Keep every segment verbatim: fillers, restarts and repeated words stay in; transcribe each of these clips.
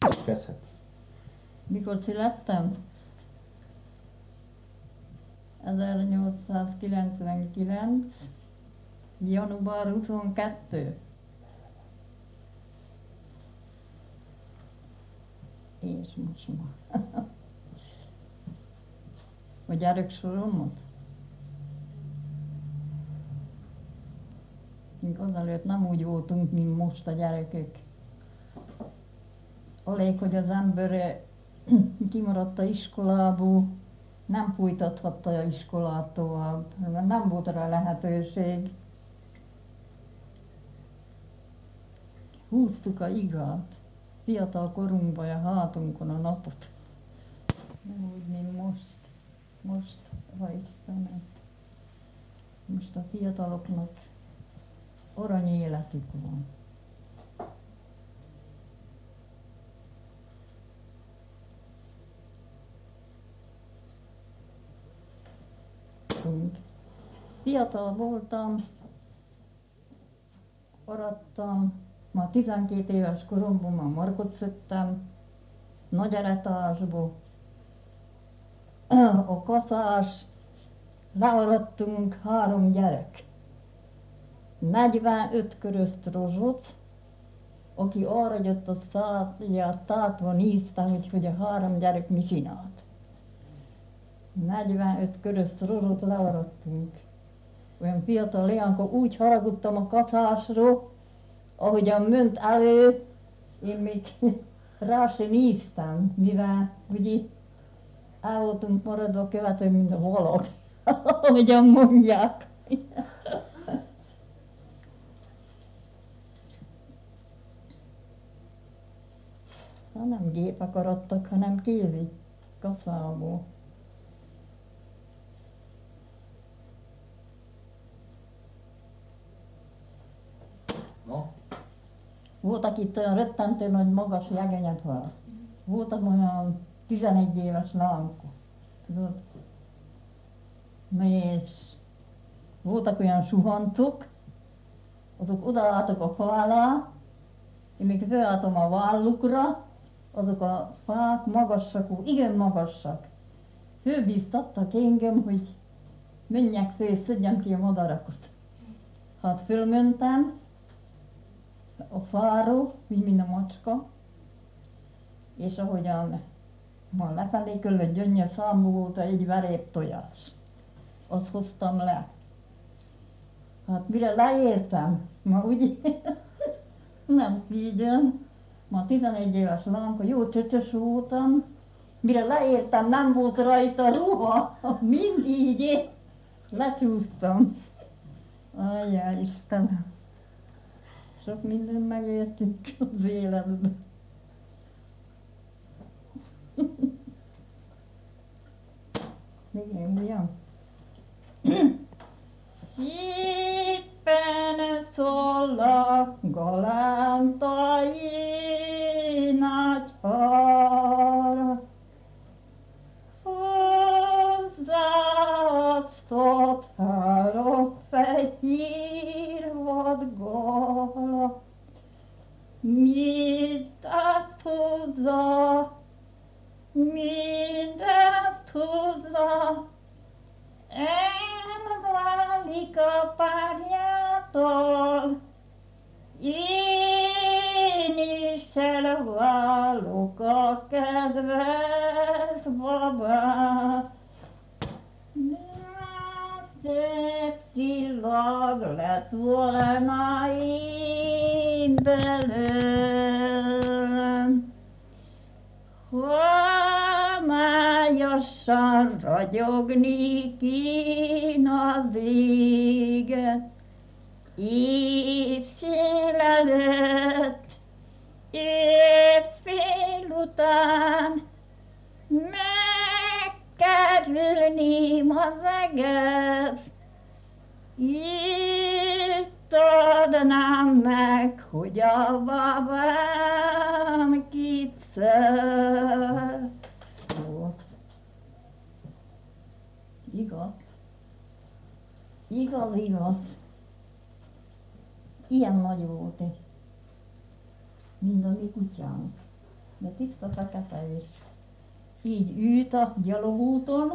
Kezdhet. Mikor születtem? ezernyolcszázkilencvenkilenc. január huszonkettő. És most ma. A gyereksoromat? Mink azelőtt nem úgy voltunk, mint most a gyerekek. Alig, hogy az ember kimaradt a iskolából, nem folytathatta a iskolát tovább, mert nem volt rá lehetőség. Húztuk a igát, fiatal korunkban a hátunkon a napot. Nem úgy, mint most. Most, ha Istenem. Most a fiataloknak arany életük van. Fiatal voltam, arattam, már tizenkét éves koromban már markot szöktem, nagy eretásból. A kaszás, learattunk három gyerek. negyvenöt körözt rozsot, aki arra jött a száját tátva nézte, hogy, hogy a három gyerek mit csinált. negyvenöt körözt rozsot learattunk. Olyan fiatal leánykor úgy haragudtam a kaszásról, ahogyan ment elő, én még rá se néztem, mivel ugye el voltunk maradva követő, mint a halak, ahogyan mondják. Ha nem gépek arattak, hanem kézi kaszából. No? Voltak itt olyan rettentő nagy magas jegenyefák. Voltak olyan tizenegy éves lánkok. Tudod? Na és voltak olyan suhancok, azok odaálltak a fa alá, én még fölálltam a vállukra, azok a fák magasak, igen magasak. Fölbíztattak engem, hogy menjek föl, szedjem ki a madarakot. Hát fölmentem a fáról, úgy mint a macska, és ahogyan ma lefelé köllött gyöngyös számú volt egy verép tojás. Azt hoztam le. Hát mire leértem, ma úgy nem szígyön, ma tizenegy éves lánka, jó csöcsös voltam, mire leértem, nem volt rajta ruha, mind így lecsúsztam. Ajjaj, Istenem! Sok mindent megértünk az életben. Igen, ugyan? Szépen szól a galántai nagy har, hozzáasztott három fehér vadgala, mit azt hozzá, mindezt hozzá, elválik a párjától, én is elválok a kedves babát. Szép csillag lett volna én belőlem, homályosan ragyogni kín az égen, éjfél előtt, éjfél után, megkerülném az egész, itt adnám meg, hogy a babám kit szeret. Igaz? Igaz, igaz. Ilyen nagy volt, mint a mi kutyánk. de tiszta fekete és így ült a gyalogúton,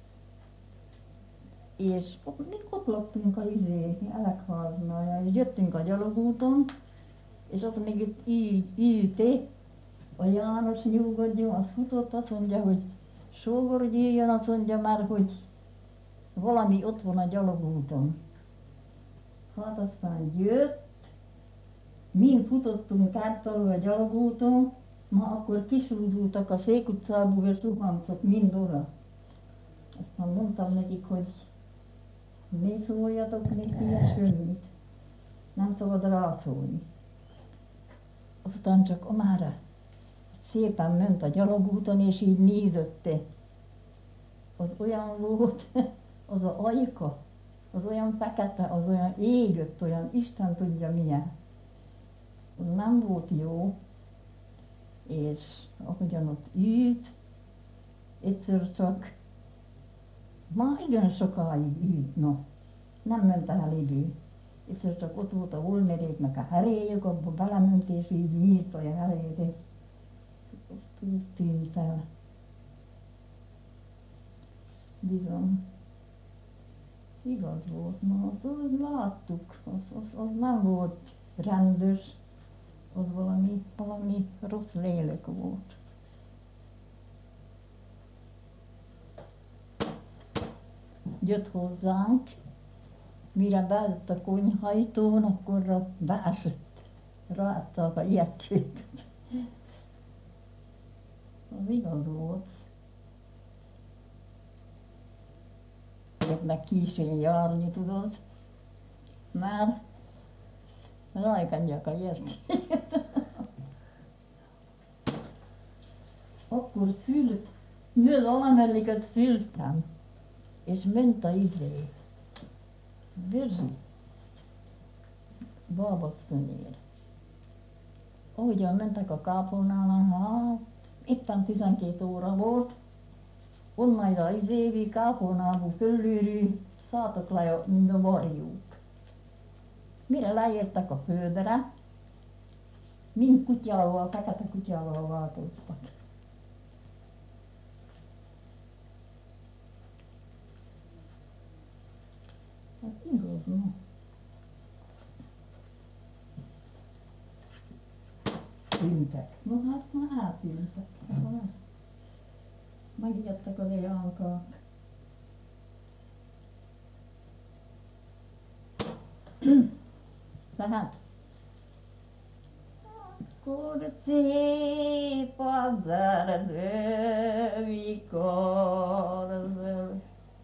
és ott, mi ott laktunk a izé, Elegháznál, és jöttünk a gyalogúton, és ott még itt így ült, a János nyugodjon, az futott, azt mondja, hogy sógor jöjjön, azt mondja már, hogy valami ott van a gyalogúton. Hát aztán jött, mi futottunk át alul a gyalogúton, ma akkor kisúzultak a Szék utcából, és zuhantok mind oda. Aztán mondtam nekik, hogy ne szóljatok neki semmit, nem szabad rászólni. Aztán csak Amára szépen ment a gyalogúton, és így nézette. Az olyan volt, az a ajka, az olyan fekete, az olyan égött, olyan Isten tudja milyen. Az nem volt jó, és ahogyan ott ült, egyszer csak, már igen sokáig ült, no, nem ment el idő. Egyszer csak ott volt a Olmeréknek a heréjük, abba belement, és így nyílt a heréjét, és ott úgy tűnt el. Bizony. Igaz volt, ma azt úgy láttuk, az, az, az nem volt rendes, az valami, valami rossz lélek volt. Jött hozzánk, mire bejött a konyhajtón, akkorra beesett, ráadták a ijegységet. Az igaz volt. Meg kísérni járni, tudod, már rajkadjak a ijegységet. Akkor szült, nő valamelyiket szültem, és ment a izé, Virzsi, bábasszonyér. Ahogyan mentek a kápolnán, hát éppen tizenkét óra volt, onnan a izévi kápolnából fölülről szálltak le mind a varjuk. Mire leértek a földre, mind kutyával, fekete kutyával változtak. Hát igaz, no. Tűntek. No hát már eltűntek. Megijedtek a leánkák. Tehát akkor szép az erdő, mikor zöld,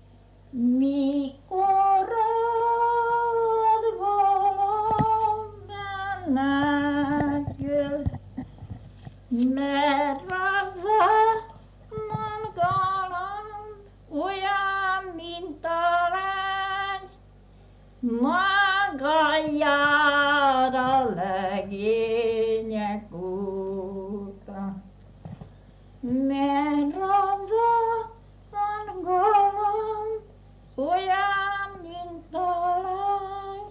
mikor mert az nem galamb, olyan, mint a lány, maga jár a legények után. Mert az nem galamb, olyan, mint a lány,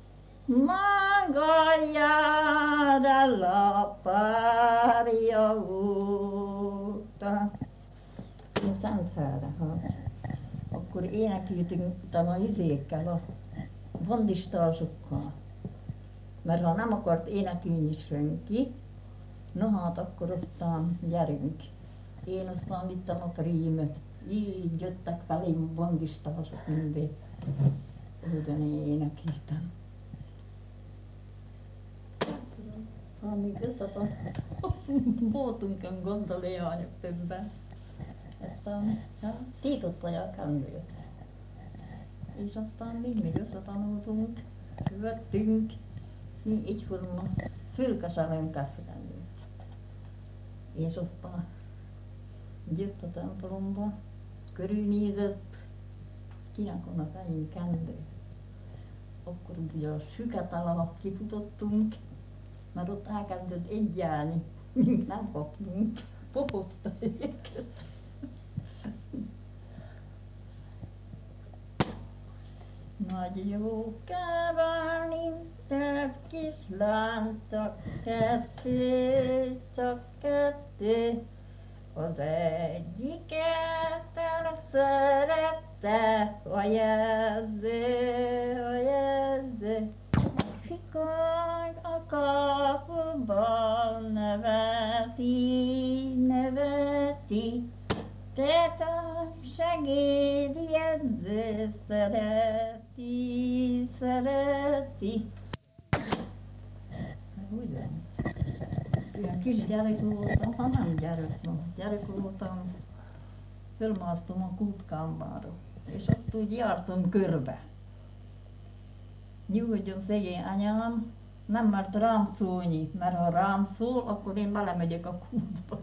maga jár a párja után. A Szentföldre, ha akkor énekeltünk utána a izékkel, a bandistázsokkal. Mert ha nem akart énekelni senki, no hát akkor aztán gyerünk. Én aztán vittem a prímet. Így jöttek felém a bandistázsok mindig. Ugyan én énekeltem. Amíg összetart, voltunk a gondoléanyok többen. Aztán hát, tétotta a kendőt. És aztán mi még összetanultunk, vettünk, mi egyforma fölkeselem kezdendőt. És aztán jött a templomba, körülnézett, kinek van a fején kendő. Akkor ugye a süket alatt kifutottunk, mert ott elkezdett egyelni, mink nem kaptunk, popozta őket. Nagy jókával intett kislány, csak kettő, csak kettő. Az egyiket elszerette a jelző, a jelző. Fikaj a kapuban neveti, neveti. Te segéd jelző szereti, szereti. Úgy van. Ilyen kis gyerek voltam, ha nem gyerek, gyerek voltam, fölmásztam a kútkámmára, és azt úgy jártam körbe. Nyugodjon szegény anyám, nem mert rám szólni, mert ha rám szól, akkor én belemegyek a kútba.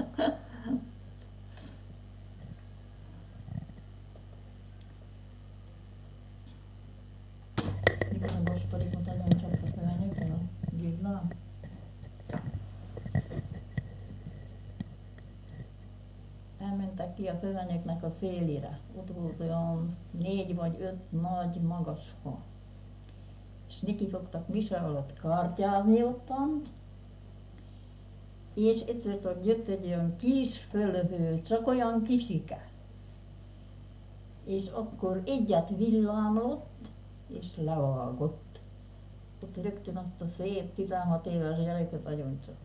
Mikor a Gasparikot nagyon csaptak a lányokra, a Gillám. Elmentek ki a főanyagnak a szélére. Ott volt olyan négy vagy öt nagy magas fa. És neki fogtak mise alatt kártyázni ottant, és egyszer ott jött egy olyan kis fölhő, csak olyan kisike. És akkor egyet villámlott, és levágott. Ott rögtön azt a szép tizenhat éves gyereket agyon csapta.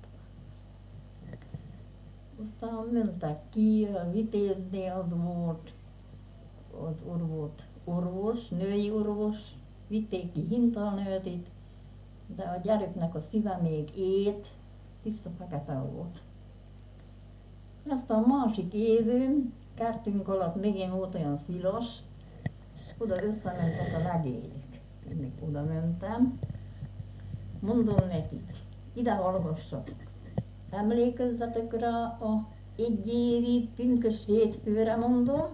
Aztán mentek ki, a vitéznél az volt, az orvot, orvos, női orvos, vitték ki hintalnőtit, de a gyereknek a szíve még ét, tiszta fekete volt. Aztán a másik évünk, kertünk alatt még volt olyan szilas, oda összementek a legények. Én még oda mentem, mondom nekik, ide hallgassatok. Emlékezzetek rá a egyévi pünkös hétfőre, mondom,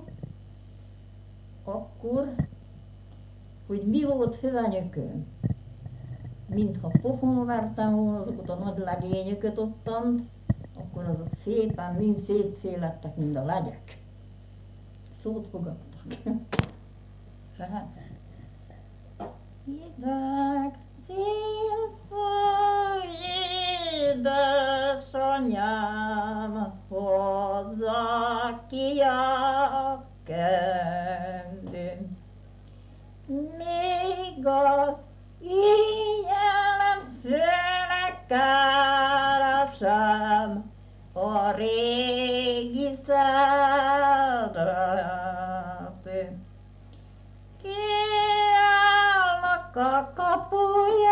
akkor, hogy mi volt hövanyökön. Mintha pofon vertem volna azokat a nagy legényöket ottant, akkor azok szépen mind szétszélettek, mint a legyek. Szót fogadtak. Tehát, hideg szél fúj, édesanyám, hozzá ki a kendőm. Még az éjjel főleg keresem a régi szeretőm. Kiállnak a kapujába,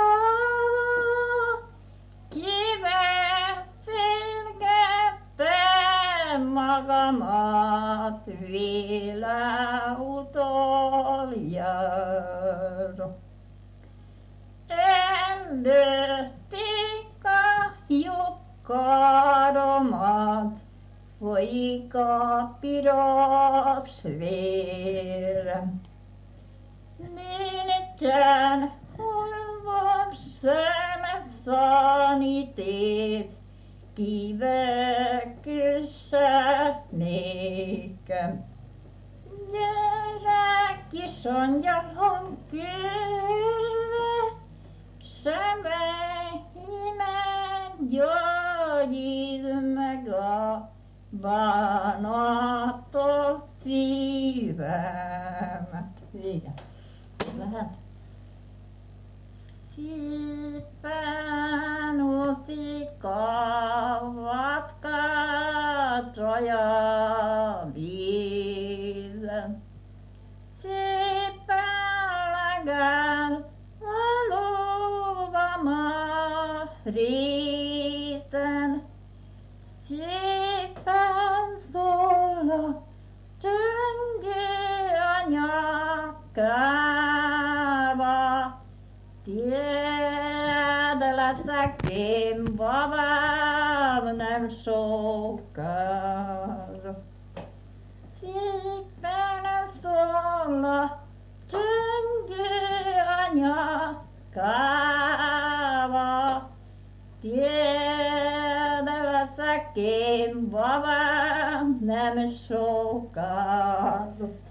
kibeszélgettem magamat véle utoljára. Előtték a jobb karomat, folyik a piros vérem. Nincsen holvom szemet szanítét, kiveküsse nékem. Gyere kis angyalom körbe, szemeimet gyógyítsd meg a bánatos szívemet. Igen. Lehet? Szépen úszik a vatkácsolja vízen. Szépen legel a lóvam a réten. Szépen szól a csöngő a nyakába. Tiéd leszek én, babám, nem sokára. Szépen szól a csöngő a nyakába. Tiéd leszek én, babám, nem sokára.